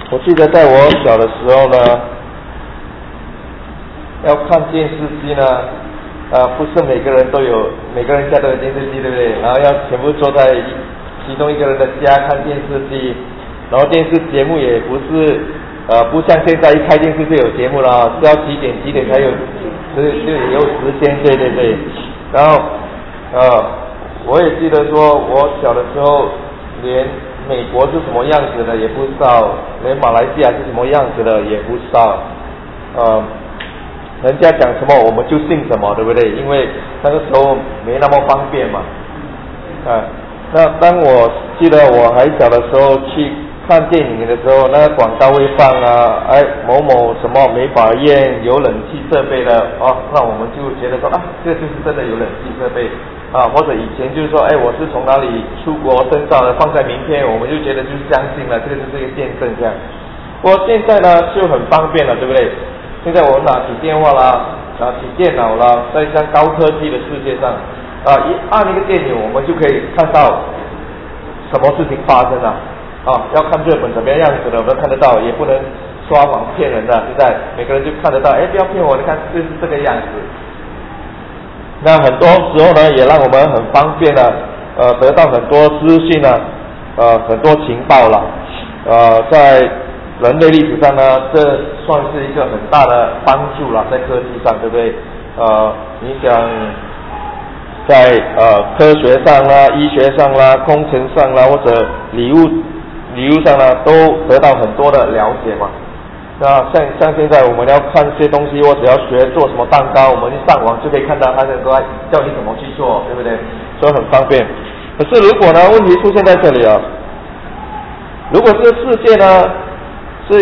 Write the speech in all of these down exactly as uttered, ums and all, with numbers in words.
我记得在我小的时候呢，要看电视机呢，啊，不是每个人都有，每个人家都有电视机，对不对？然后要全部坐在其中一个人的家看电视机，然后电视节目也不是，呃，不像现在一开电视就有节目了，是要几点几点才有，就就有时间，对对对。然后，呃，我也记得说，我小的时候连美国是什么样子的也不知道，连马来西亚是什么样子的也不知道，呃，人家讲什么我们就信什么，对不对？因为那个时候没那么方便嘛，啊，那当我记得我还小的时候去看电影的时候，那个广告会放啊，哎，某某什么美发院有冷气设备的哦，那我们就觉得说啊，这就是真的有冷气设备。啊，或者以前就是说，哎，我是从哪里出国深造的，放在名片，我们就觉得就是相信了，这个就是一个见证这样。我现在呢就很方便了，对不对？现在我拿起电话啦，拿起电脑啦，在像高科技的世界上，啊，一按一个电钮，我们就可以看到什么事情发生了。啊，要看日本怎么样子的，我们都看得到，也不能刷谎骗人的。现在每个人就看得到，哎，不要骗我，你看就是这个样子。那很多时候呢，也让我们很方便的，呃，得到很多资讯呢，呃，很多情报了，呃，在人类历史上呢，这算是一个很大的帮助了，在科技上，对不对？呃，你想在呃科学上啦、医学上啦、工程上啦，或者礼物礼物上呢，都得到很多的了解嘛。那像像现在我们要看些东西，或者要学做什么蛋糕，我们一上网就可以看到他能够叫你怎么去做，对不对？所以很方便。可是如果呢，问题出现在这里啊，如果这个世界呢是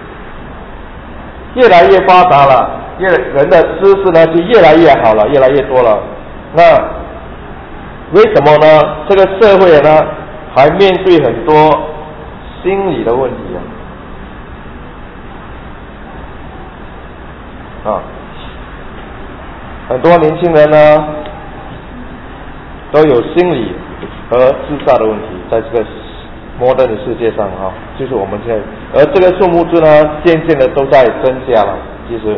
越来越发达了，越人的知识呢就越来越好了，越来越多了，那为什么呢？这个社会呢还面对很多心理的问题啊？啊，很多年轻人呢都有心理和自杀的问题，在这个摩登的世界上哈、啊，就是我们现在，而这个数目字呢，渐渐的都在增加了。其实，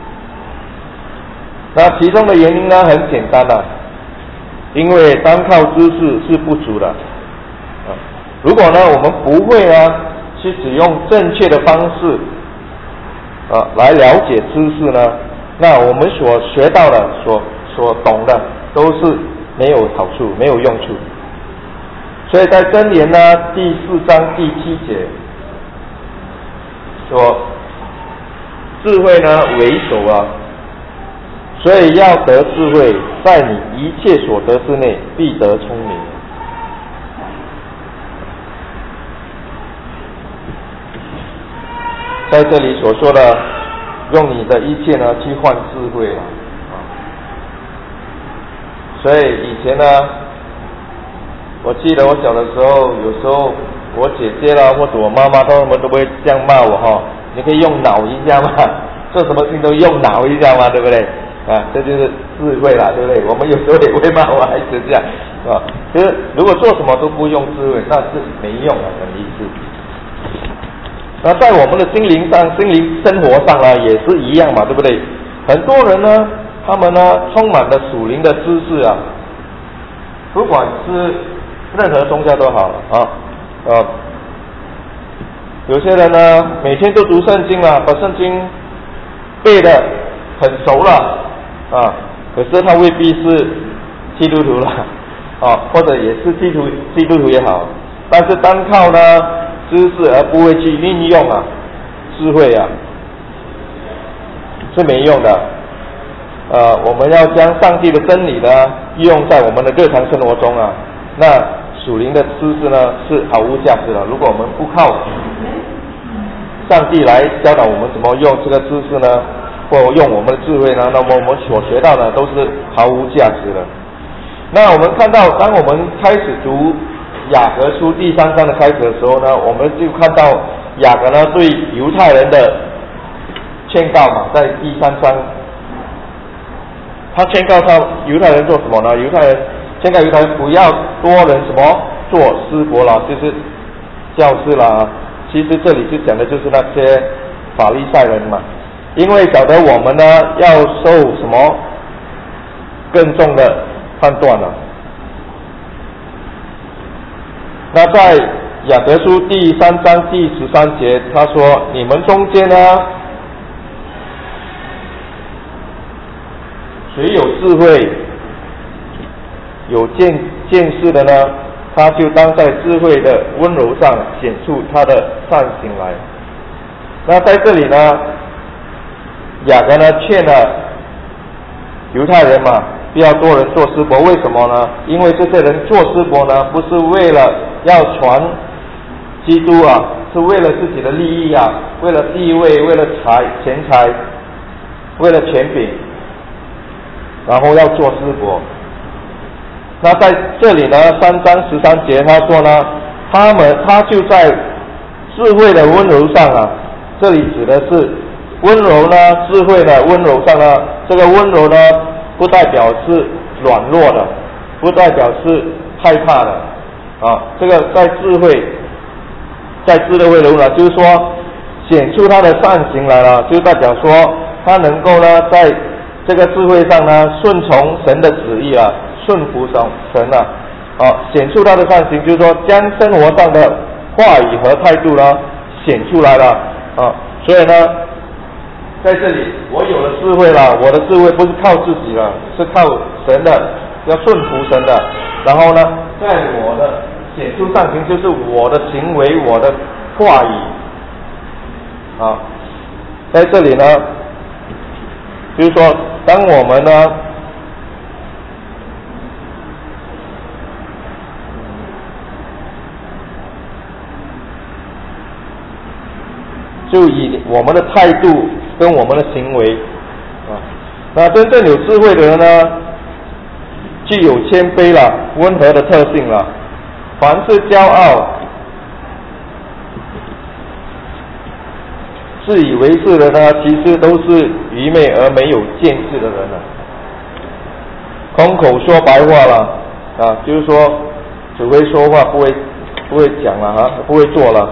那其中的原因呢，很简单的、啊，因为单靠知识是不足的啊。如果呢，我们不会呢去使用正确的方式。啊，来了解知识呢，那我们所学到的、所所懂的，都是没有好处、没有用处。所以在箴言呢第四章第七节说，智慧呢为首啊，所以要得智慧，在你一切所得之内，必得聪明。在这里所说的，用你的一切呢去换智慧了啊。所以以前呢，我记得我小的时候，有时候我姐姐啦或者我妈妈，他们都会这样骂我哈，你可以用脑一下嘛，做什么事情都用脑一下嘛，对不对？啊，这就是智慧啦，对不对？我们有时候也会骂我孩子这样啊。其实如果做什么都不用智慧，那是没用的，什么意思？那在我们的心灵上、心灵生活上呢，也是一样嘛，对不对？很多人呢，他们呢充满了属灵的知识啊，不管是任何宗教都好啊，呃，有些人呢每天都读圣经了，把圣经背得很熟了啊，可是他未必是基督徒了啊，或者也是基督基督徒也好，但是单靠呢知识而不会去运用啊，智慧啊，是没用的。呃，我们要将上帝的真理呢用在我们的日常生活中啊，那属灵的知识呢是毫无价值的。如果我们不靠上帝来教导我们怎么用这个知识呢，或用我们的智慧呢，那么我们所学到的都是毫无价值的。那我们看到，当我们开始读雅各书第三章的开始的时候呢，我们就看到雅各呢对犹太人的劝告嘛，在第三章，他劝告他犹太人做什么呢？犹太人劝告犹太人不要多人什么做师伯啦，就是教师啦、 其实这里就讲的就是那些法利赛人嘛，因为晓得我们呢要受什么更重的判断了。那在雅各书第三章第十三节，他说：你们中间呢，谁有智慧、有见见识的呢？他就当在智慧的温柔上显出他的善行来。那在这里呢，雅各呢劝了犹太人嘛，不要多人做师伯。为什么呢？因为这些人做师伯呢，不是为了要传基督啊，是为了自己的利益啊，为了地位，为了财钱财，为了权柄，然后要做师伯。那在这里呢，三章十三节他说呢，他们他就在智慧的温柔上啊，这里指的是温柔呢，智慧的温柔上呢，这个温柔呢，不代表是软弱的，不代表是害怕的啊。这个在智慧，在智慧柔呢，就是说显出他的善行来了，就代表说他能够呢，在这个智慧上呢，顺从神的旨意啊，顺服神啊，啊，显出他的善行，就是说将生活上的话语和态度呢显出来了啊。所以呢，在这里我有了智慧了，我的智慧不是靠自己了，是靠神的，要顺服神的。然后呢，在我的显出善行，就是我的行为，我的话语啊，在这里呢，就是说，当我们呢，就以我们的态度跟我们的行为啊，那真正有智慧的人呢，具有谦卑了、温和的特性了。凡是骄傲、自以为是的呢，其实都是愚昧而没有见识的人了。空口说白话了啊，就是说只会说话不会不会讲了啊，不会做了，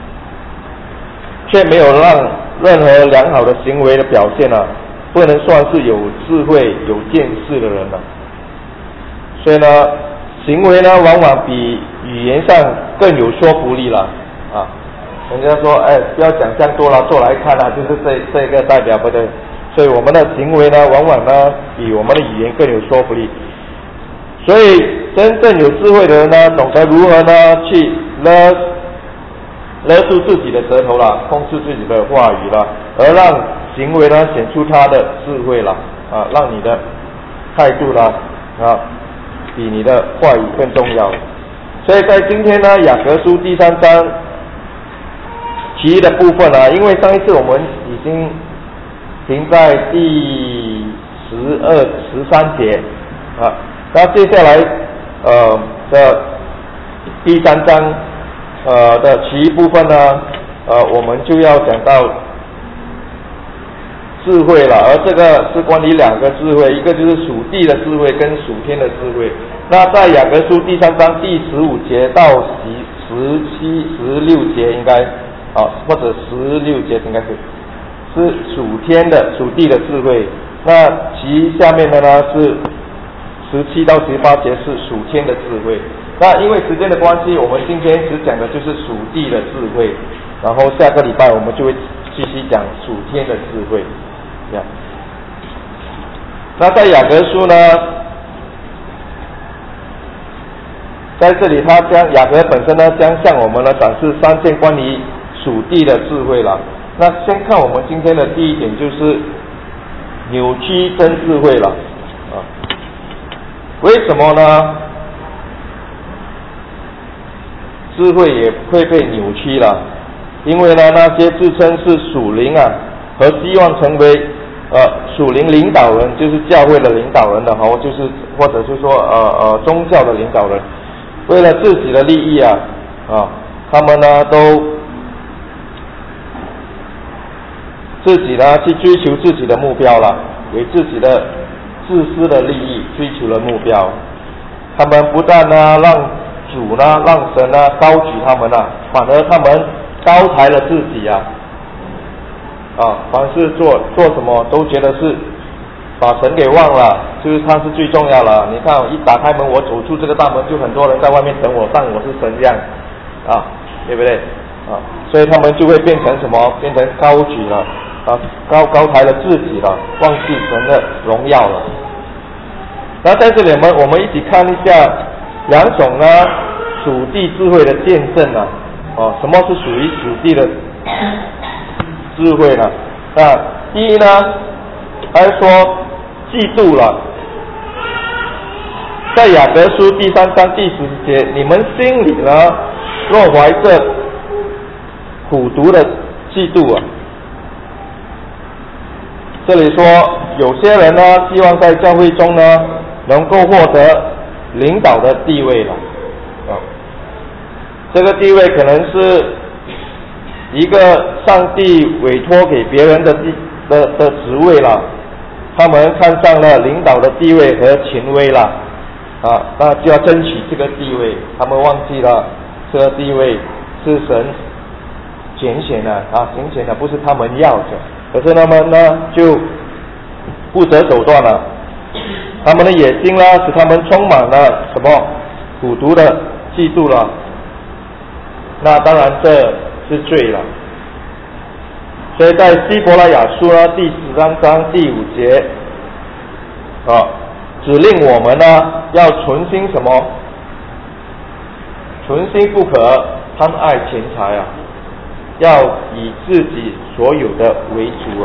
却没有让任何良好的行为的表现啊，不能算是有智慧、有见识的人了。所以呢，行为呢，往往比语言上更有说服力了啊。人家说，哎，不要讲这样多了，做来看啊，就是这这个代表不对。所以我们的行为呢，往往呢，比我们的语言更有说服力。所以真正有智慧的人呢，懂得如何呢去勒勒住自己的舌头了，控制自己的话语了，而让行为呢显出他的智慧了啊，让你的态度啦啊，比你的话语更重要。所以在今天呢，雅各书第三章其余的部分啊，因为上一次我们已经停在第十二、十三节啊，那接下来呃的第三章呃的其余部分呢，呃我们就要讲到智慧了，而这个是关于两个智慧，一个就是属地的智慧跟属天的智慧。那在雅各书第三章第十五节到十十七、十六节应该啊，或者十六节应该是是属天的、属地的智慧。那其下面的呢是十七到十八节是属天的智慧。那因为时间的关系，我们今天只讲的就是属地的智慧，然后下个礼拜我们就会继续讲属天的智慧。Yeah. 那在雅各书呢，在这里他将雅各本身呢，将向我们呢展示三件关于属地的智慧了。那先看我们今天的第一点，就是扭曲真智慧了啊。为什么呢？智慧也会被扭曲了，因为呢，那些自称是属灵啊，和希望成为呃属灵领导人，就是教会的领导人的哈，就是或者是说呃呃宗教的领导人，为了自己的利益啊啊，他们呢都自己呢去追求自己的目标了，为自己的自私的利益追求了目标。他们不但呢让主呢让神呢高举他们啊，反而他们高抬了自己啊，啊，凡是做做什么都觉得是把神给忘了，就是他是最重要了。你看，一打开门，我走出这个大门，就很多人在外面等我，当我是神这样，啊，对不对？啊，所以他们就会变成什么？变成高举了，啊，高高抬了自己了，忘记神的荣耀了。那在这里我们我们一起看一下两种呢属地智慧的见证啊，哦，什么是属于属地的智慧呢？那第一呢，还是说嫉妒了，在雅各书第三章第十节，你们心里呢若怀着苦毒的嫉妒啊，这里说有些人呢希望在教会中呢能够获得领导的地位了啊，这个地位可能是一个上帝委托给别人的地的的职位了，他们看上了领导的地位和权威了啊，那就要争取这个地位，他们忘记了这个地位是神拣选的啊，拣选的不是他们要的，可是他们呢就不择手段了，他们的野心啦使他们充满了什么苦毒的嫉妒了，那当然这是罪了。所以在希伯来雅书呢第十三章第五节啊，指令我们呢要存心什么？存心不可贪爱钱财啊，要以自己所有的为主啊。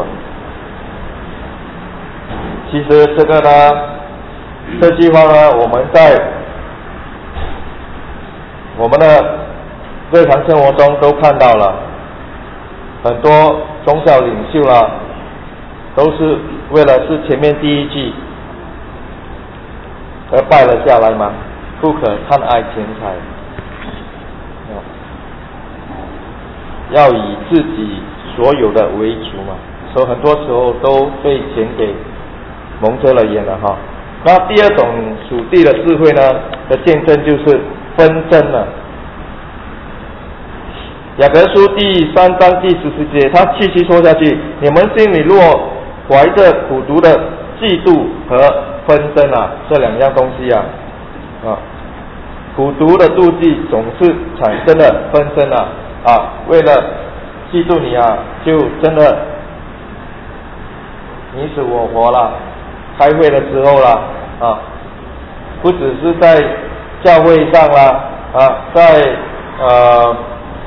其实这个呢，这句话呢，我们在我们的日常生活中都看到了，很多宗教领袖啦，都是为了是前面第一句而败了下来嘛，不可贪爱钱财，要以自己所有的为主嘛，所以很多时候都被钱给蒙遮了眼了哈。那第二种属地的智慧呢的见证就是纷争了。雅各书第三章第十四节，他继续说下去，你们心里若怀着苦毒的嫉妒和纷争啊，这两样东西啊，啊，苦毒的妒忌总是产生了纷争啊，啊，为了嫉妒你啊，就真的你死我活了。开会的时候啦，啊，不只是在教会上啦，啊，在呃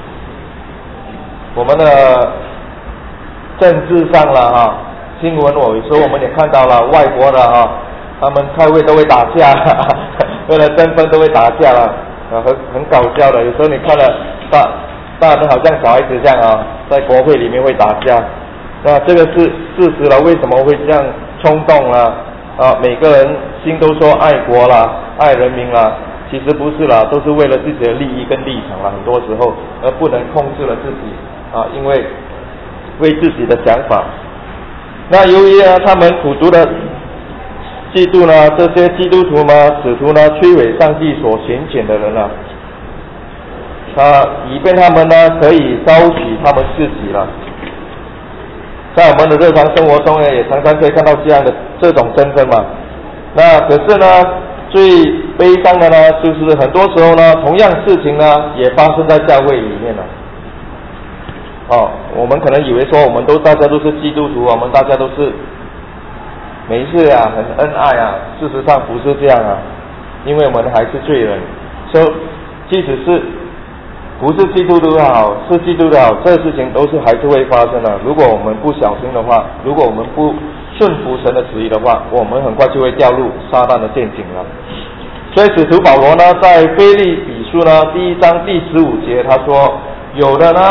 我们的政治上啦，哈、啊，新闻我有时候我们也看到了，外国的哈、啊，他们开会都会打架，呵呵为了争分都会打架了，啊，很很搞笑的。有时候你看了大大的好像小孩子这样啊，在国会里面会打架，那这个是事实了。为什么会这样冲动啦？啊，每个人心都说爱国啦，爱人民啦，其实不是啦，都是为了自己的利益跟立场啦，很多时候而不能控制了自己啊，因为为自己的想法。那由于啊，他们苦毒的嫉妒呢，这些基督徒呢，使徒呢，摧毁上帝所拣选的人啊，他以便他们呢可以高举他们自己了。在我们的日常生活中呢，也常常可以看到这样的这种争争嘛。那可是呢，最悲伤的呢，就是很多时候呢，同样事情呢，也发生在教会里面了。哦，我们可能以为说，我们都大家都是基督徒，我们大家都是没事啊，很恩爱啊。事实上不是这样啊，因为我们还是罪人。所以，即使是不是基督徒好，是基督徒好，这事情都是还是会发生的。如果我们不小心的话，如果我们不顺服神的旨意的话，我们很快就会掉入撒旦的陷阱了。所以使徒保罗呢，在腓立比书呢第一章第十五节，他说，有的呢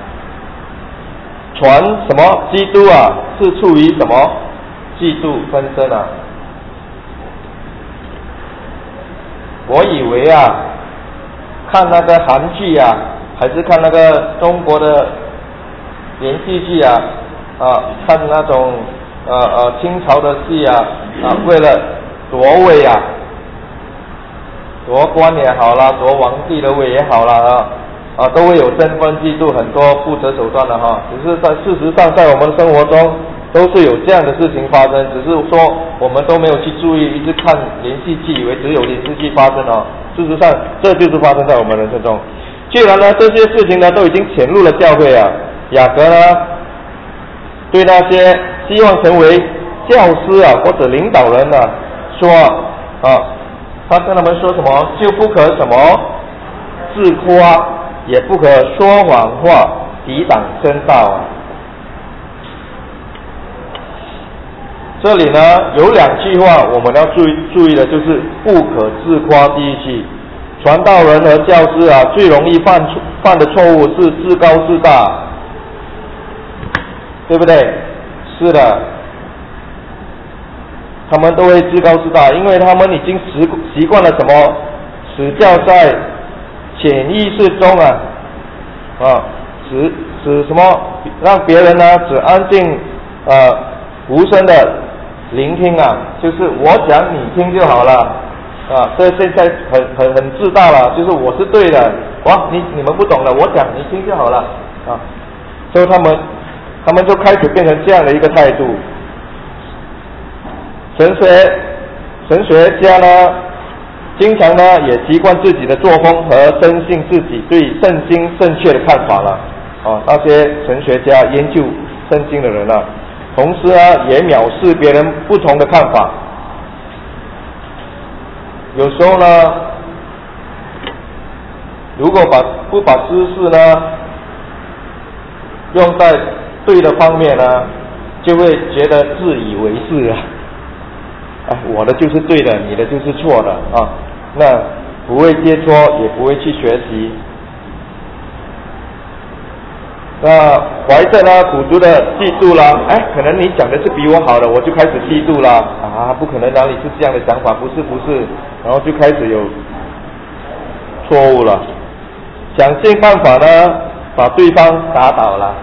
传什么基督啊，是出于什么嫉妒纷争啊。我以为啊，看那个韩剧啊，还是看那个中国的连续剧啊，啊，看那种呃呃清朝的戏啊，啊，为了夺位啊，夺官也好啦，夺皇帝的位也好啦啊， 啊，都会有争锋嫉妒，很多不择手段的哈。只是在事实上，在我们的生活中都是有这样的事情发生，只是说我们都没有去注意，一直看连续剧，以为只有连续剧发生啊。事实上，这就是发生在我们人生中。既然呢这些事情呢都已经潜入了教会啊，雅各呢对那些希望成为教师啊或者领导人呢说啊，他跟他们说什么，就不可什么自夸，也不可说谎话，抵挡真道啊。这里呢有两句话我们要注意注意的，就是不可自夸。第一句，传道人和教师啊最容易犯犯的错误是自高自大，对不对？是的，他们都会自高自大，因为他们已经习习惯了什么，使教在潜意识中啊啊使使什么让别人呢只安静呃无声的聆听啊，就是我讲你听就好了啊，这现在很很很自大了，就是我是对的，哇，你你们不懂的，我讲你听就好了啊，所以他们他们就开始变成这样的一个态度。神学神学家呢，经常呢也习惯自己的作风和深信自己对圣经正确的看法了啊，那些神学家研究圣经的人啊，同时啊也藐视别人不同的看法。有时候呢，如果把不把知识呢用在对的方面呢，就会觉得自以为是啊，啊我的就是对的，你的就是错的啊，那不会接触，也不会去学习。那怀着呢苦毒的嫉妒啦，哎，可能你讲的是比我好的，我就开始嫉妒啦，啊，不可能，哪里是这样的想法？不是不是，然后就开始有错误了，想尽办法呢把对方打倒了，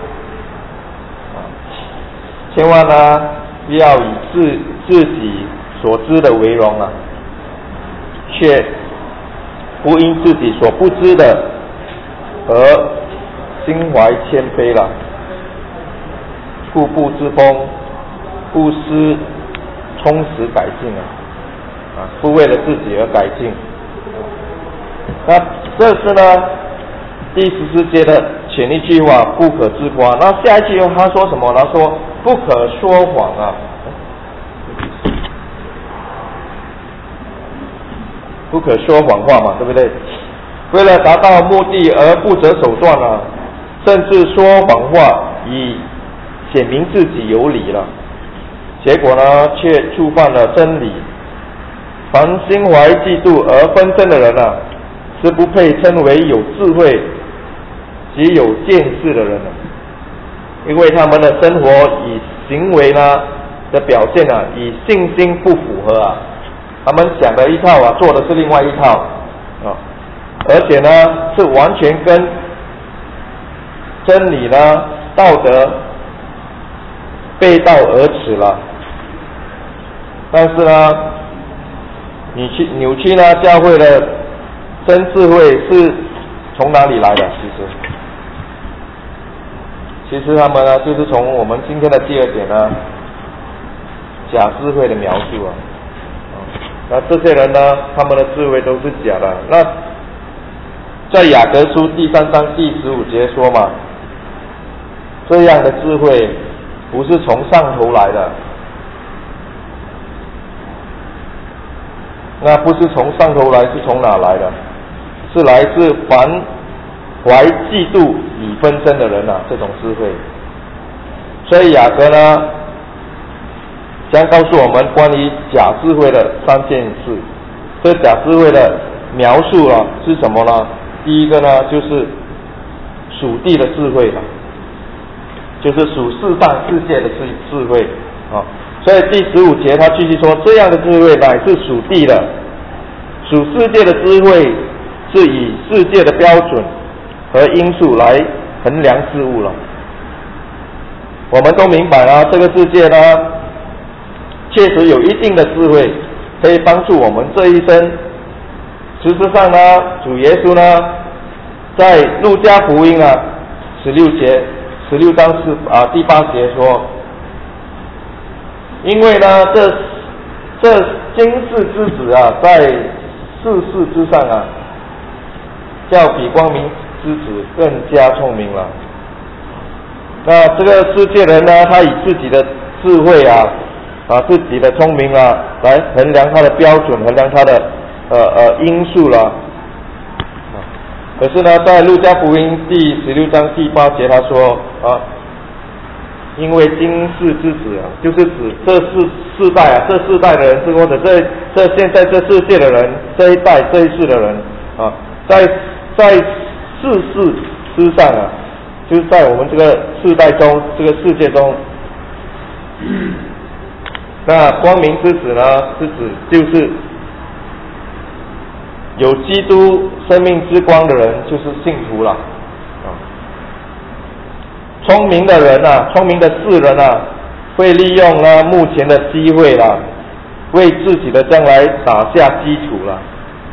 千万呢不要以自自己所知的为荣啊，却不因自己所不知的而心怀谦卑了，固步自封，不思充实改进啊，啊，不为了自己而改进。那这是呢第十四节的前一句话，不可自夸。那下一句他说什么？他说不可说谎啊，不可说谎话嘛，对不对？为了达到目的而不择手段啊，甚至说谎话以显明自己有理了，结果呢却触犯了真理。凡心怀嫉妒而纷争的人啊，是不配称为有智慧及有见识的人了，因为他们的生活与行为呢的表现啊，与信心不符合啊，他们想的一套啊，做的是另外一套啊，而且呢是完全跟真理呢道德背道而驰了。但是呢扭曲扭曲呢教会的真智慧是从哪里来的？其实其实他们呢就是从我们今天的第二点呢，假智慧的描述啊，那这些人呢他们的智慧都是假的。那在雅各书第三章第十五节说嘛，这样的智慧不是从上头来的，那不是从上头来，是从哪来的？是来自凡怀嫉妒以纷争的人啊，这种智慧。所以雅各呢将告诉我们关于假智慧的三件事。这假智慧的描述啊是什么呢？第一个呢就是属地的智慧了，就是属世上世界的智智慧啊。所以第十五节他继续说，这样的智慧乃是属地的，属世界的智慧是以世界的标准和因素来衡量事物了。我们都明白啊，这个世界呢确实有一定的智慧，可以帮助我们这一生。事实上呢，主耶稣呢在路加福音啊十六节十六章是啊第八节说，因为呢这这今世之子啊在世事之上啊，较比光明之子更加聪明了。那这个世界人呢，他以自己的智慧啊啊自己的聪明啊来衡量他的标准，衡量他的呃呃因素了。可是呢，在路加福音第十六章第八节他说啊，因为今世之子啊，就是指这世世代啊，这世代的人，或者这这现在这世界的人，这一代这一世的人啊，在在世事之上啊，就是在我们这个世代中，这个世界中，那光明之子呢，是指就是有基督生命之光的人，就是信徒了啊。聪明的人啊，聪明的世人啊，会利用呢目前的机会啦，为自己的将来打下基础了。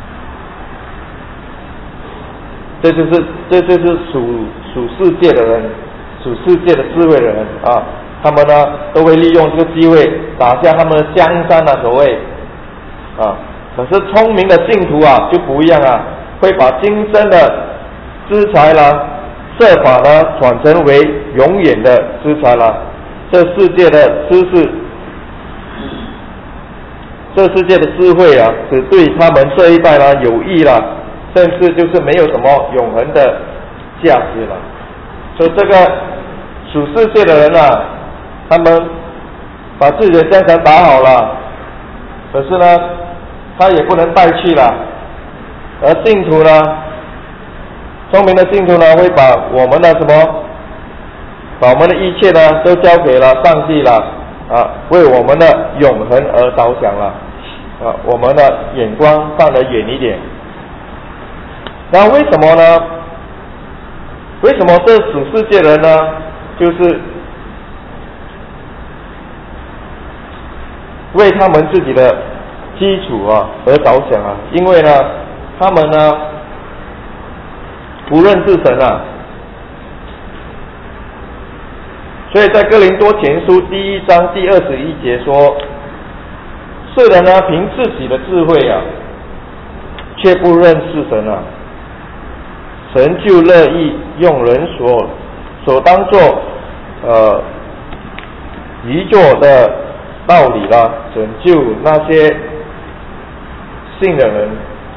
这就是这就是属属世界的人，属世界的智慧的人啊，他们呢都会利用这个机会打下他们的江山啊，所谓啊。可是聪明的信徒啊就不一样啊，会把今生的资财啦，设法呢转成为永远的资财啦。这世界的知识，这世界的智慧啊，只对他们这一代呢有益啦，甚至就是没有什么永恒的价值了。所以这个属世界的人啊，他们把自己的江山打好了，可是呢他也不能带去了。而信徒呢，聪明的信徒呢，会把我们的什么，把我们的一切呢，都交给了上帝了啊，为我们的永恒而着想了啊，我们的眼光放得远一点。那为什么呢？为什么这属世界人呢，就是为他们自己的基础啊而着想啊？因为呢，他们呢不认识神啊，所以在哥林多前书第一章第二十一节说，世人呢凭自己的智慧啊，却不认识神啊，神就乐意用人所所当作呃愚拙的道理啦，拯救那些信的人，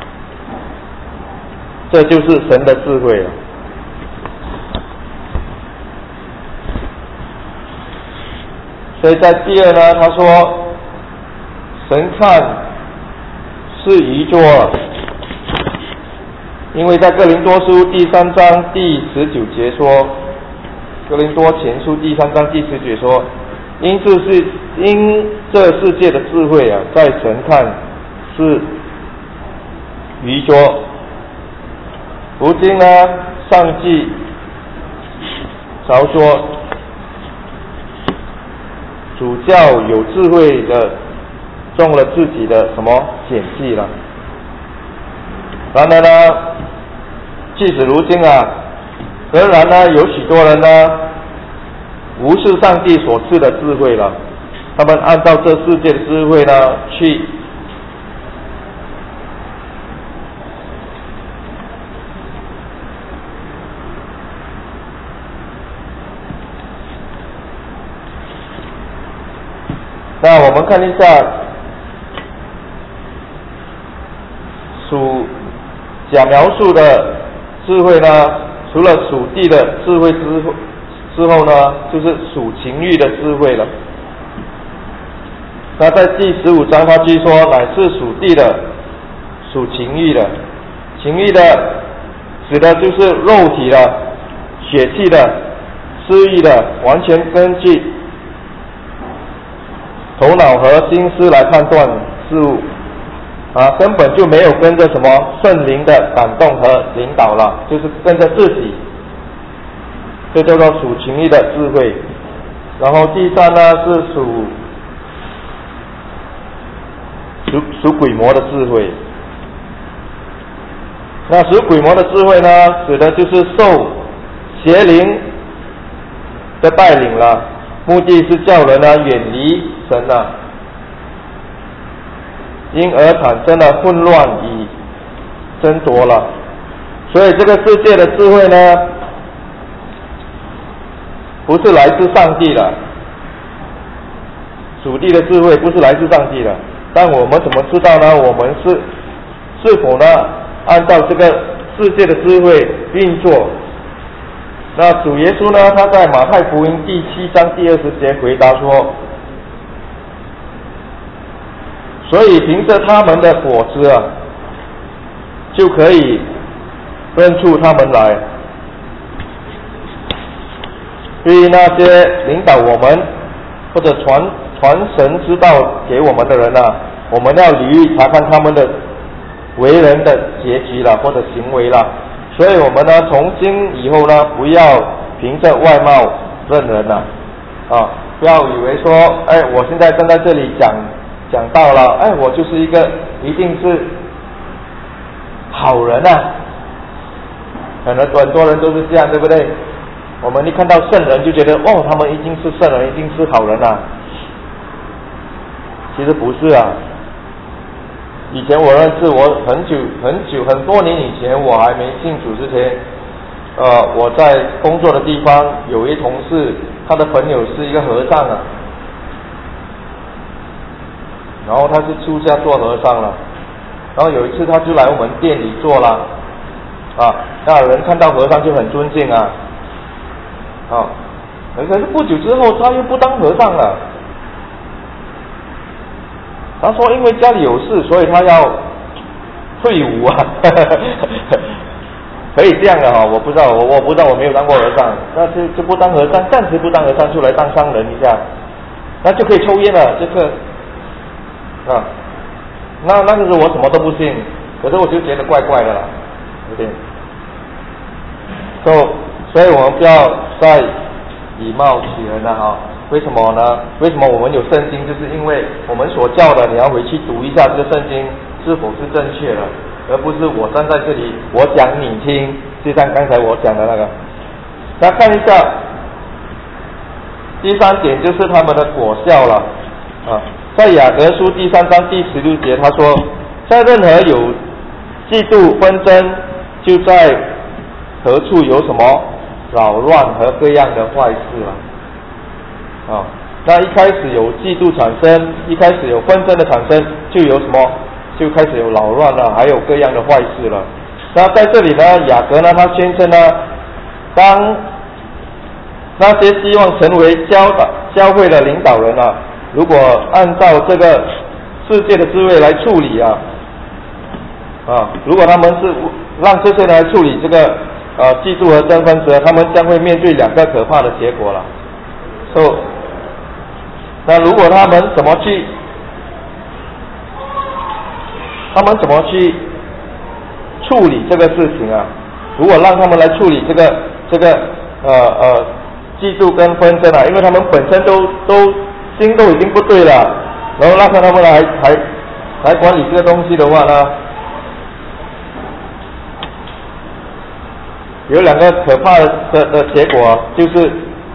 这就是神的智慧了。所以在第二呢，他说神看是愚拙，因为在哥林多书第三章第十九节说，哥林多前书第三章第十九节说，因这是因这世界的智慧啊，在神看是愚拙。如今呢，上帝常说，主教有智慧的中了自己的什么险计了。然而呢，即使如今啊，仍然呢有许多人呢无视上帝所赐的智慧了，他们按照这世界的智慧呢去那我们看一下属假描述的智慧呢，除了属地的智慧之后之后呢，就是属情欲的智慧了。那在第十五章他据说乃是属地的，属情欲的，情欲的指的就是肉体的、血气的、私欲的，完全根据头脑和心思来判断事物啊，根本就没有跟着什么圣灵的感动和领导了，就是跟着自己，这叫做属情欲的智慧。然后第三呢是属属属鬼魔的智慧。 那使鬼魔的智慧呢，指的就是受邪灵的带领了，目的是叫人呢远离神了，因而产生了混乱与争夺了。所以这个世界的智慧呢，不是来自上帝的，属地的智慧不是来自上帝的。但我们怎么知道呢？我们是是否呢按照这个世界的智慧运作？那主耶稣呢，他在马太福音第七章第二十节回答说，所以凭着他们的果子啊，就可以认出他们来。对于那些领导我们或者传传神之道给我们的人啊，我们要留意查看他们的为人的结局了，或者行为了。所以我们呢，从今以后呢，不要凭着外貌认人了，啊，不要以为说，哎，我现在站在这里讲讲道了，哎，我就是一个一定是好人啊。可能很多人都是这样，对不对？我们一看到圣人就觉得，哦，他们一定是圣人，一定是好人啊。其实不是啊。以前我认识我很久很久很多年以前，我还没信主之前，呃，我在工作的地方有一同事，他的朋友是一个和尚啊，然后他是出家做和尚了，然后有一次他就来我们店里做了，啊，那人看到和尚就很尊敬啊，啊，可是不久之后他又不当和尚了。他说因为家里有事，所以他要退伍啊。可以这样的哈、哦，我不知道，我我不知道，我没有当过和尚，那就就不当和尚，暂时不当和尚，就来当商人一下，那就可以抽烟了，这个啊，那那个时候我什么都不信，可是我就觉得怪怪的啦，有点。所、so, 所以我们不要再以貌取人了哈。为什么呢？为什么我们有圣经？就是因为我们所教的，你要回去读一下这个圣经是否是正确的，而不是我站在这里我讲你听，就像刚才我讲的那个。那看一下第三点，就是他们的果效了啊。在雅各书第三章第十六节，他说，在任何有嫉妒纷争，就在何处有什么扰乱和各样的坏事了。啊，那一开始有嫉妒产生，一开始有纷争的产生，就有什么？就开始有扰乱了，还有各样的坏事了。那在这里呢，雅各呢，他宣称呢，当那些希望成为教导教会的领导人啊，如果按照这个世界的智慧来处理啊，啊，如果他们是让这些人来处理这个呃嫉妒和争纷时，他们将会面对两个可怕的结果了。So, 那如果他们怎么去，他们怎么去处理这个事情啊？如果让他们来处理这个这个呃呃嫉妒跟纷争啊，因为他们本身都都心都已经不对了，然后让他们来来来管理这个东西的话呢，有两个可怕的的的结果、啊，就是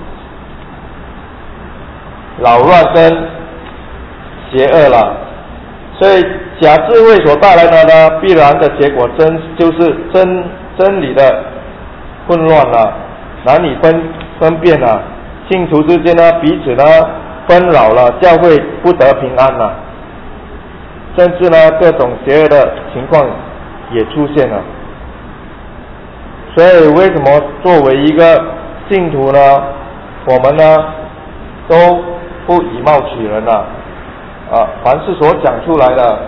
扰乱跟邪恶了。所以假智慧所带来的呢，必然的结果真就是真真理的混乱了，难以分分辨了，信徒之间呢彼此呢纷扰了，教会不得平安了，甚至呢各种邪恶的情况也出现了。所以为什么作为一个信徒呢，我们呢都不以貌取人了啊，凡是所讲出来的，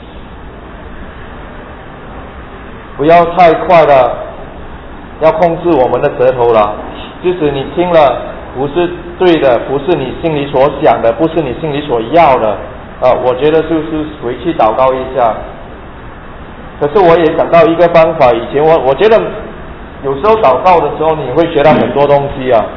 不要太快的，要控制我们的舌头了。即使你听了不是对的，不是你心里所想的，不是你心里所要的，啊，我觉得就是回去祷告一下。可是我也想到一个方法，以前我我觉得有时候祷告的时候，你会学到很多东西啊。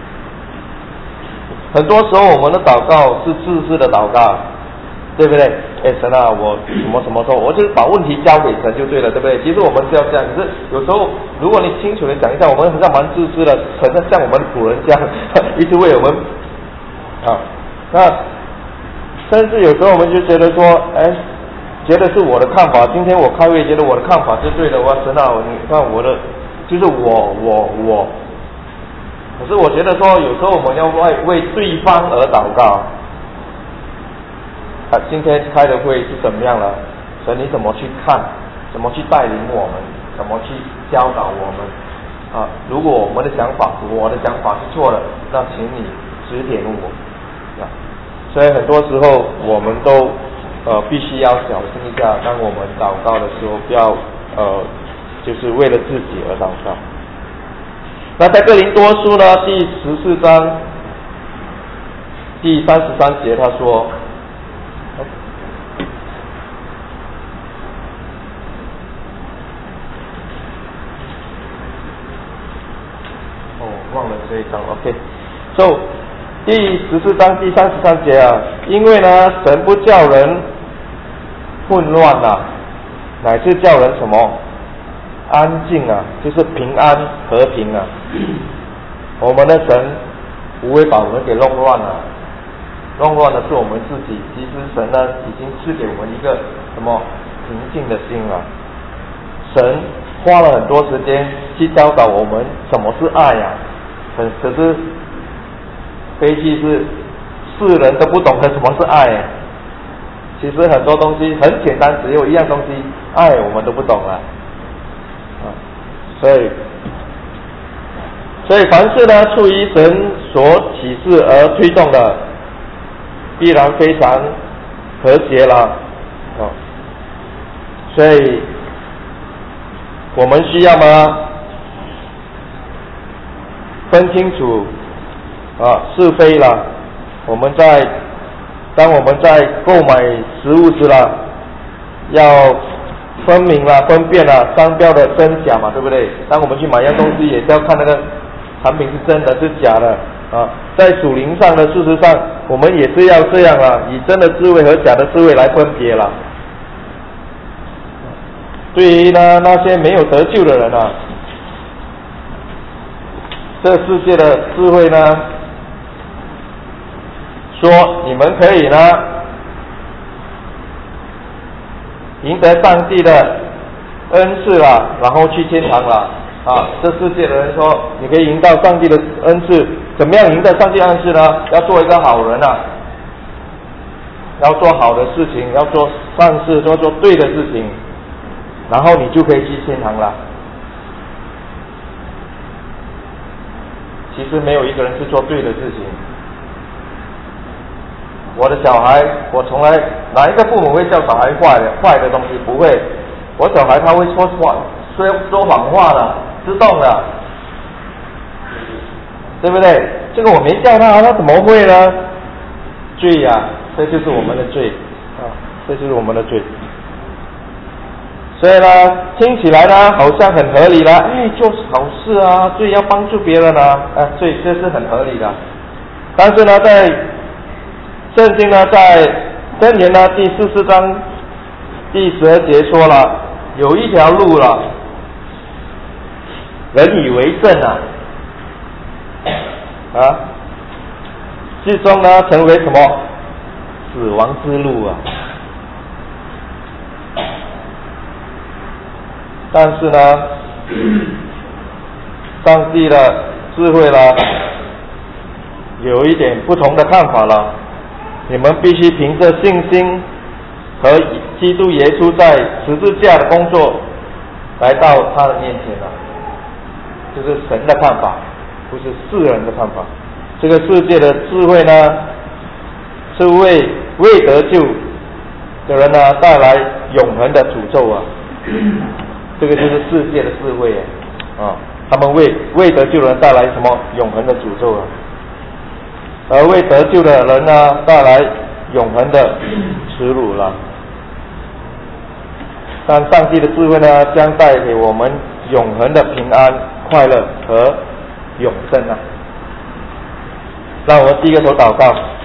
很多时候我们的祷告是自私的祷告，对不对？ 哎神啊，我什么什么时候，我就是把问题交给神就对了，对不对？其实我们是要这样，可是有时候如果你清楚的讲一下，我们好像蛮自私的，好像像我们的古人这样，一直为我们啊，那甚至有时候我们就觉得说，哎，觉得是我的看法，今天我开会觉得我的看法是对的，我神啊，你看我的就是我我我。可是我觉得说，有时候我们要为为对方而祷告。啊，今天开的会是怎么样了？神你怎么去看？怎么去带领我们？怎么去教导我们？啊，如果我们的想法，我的想法是错的，那请你指点我。啊，所以很多时候我们都呃必须要小心一下，当我们祷告的时候，不要呃就是为了自己而祷告。那在哥林多书呢第十四章第三十三节他说，哦忘了这一章 OK so 第十四章第三十三节啊，因为呢神不叫人混乱啊，乃是叫人什么安静啊，就是平安和平啊。我们的神不会把我们给弄乱了，弄乱的是我们自己。其实神呢已经赐给我们一个什么平静的心了。神花了很多时间去教导我们什么是爱呀、啊，可是悲剧是世人都不懂得什么是爱、啊。其实很多东西很简单，只有一样东西，爱我们都不懂了。所以，所以凡事呢，出于神所启示而推动的，必然非常和谐了。哦，所以我们需要吗？分清楚啊是非了。我们在当我们在购买食物时了，要分明了，分辨了商标的真假嘛，对不对？当我们去买样东西，也是要看那个产品是真的是假的啊。在属灵上的事实上，我们也是要这样啊，以真的智慧和假的智慧来分别了。对于呢那些没有得救的人啊，这世界的智慧呢，说你们可以呢赢得上帝的恩赐了，然后去天堂了啊！这世界的人说，你可以赢到上帝的恩赐，怎么样赢得上帝恩赐呢？要做一个好人啊，要做好的事情，要做善事，要做对的事情，然后你就可以去天堂了。其实没有一个人是做对的事情。我的小孩，我从来哪一个父母会叫小孩坏的坏的东西？不会。我小孩他会说谎，说说谎话的，自动的，对不对？这个我没叫他，他怎么会呢？罪呀、啊，这就是我们的罪啊，这就是我们的罪。所以呢，听起来呢好像很合理了，哎，做好事啊，罪要帮助别人啊，哎，罪这是很合理的。但是呢，在圣经呢，在箴言呢第四十章第十二节说了，有一条路了，人以为正啊，啊，最终呢成为什么？死亡之路啊！但是呢，上帝的智慧呢，有一点不同的看法了。你们必须凭着信心和基督耶稣在十字架的工作来到他的面前了。这是神的看法，不是世人的看法。这个世界的智慧呢，是为未得救的人呢带来永恒的诅咒啊！这个就是世界的智慧啊！他们为未得救的人带来什么永恒的诅咒啊？而未得救的人呢，带来永恒的耻辱了。但上帝的智慧呢，将带给我们永恒的平安、快乐和永生啊！让我们低个头祷告。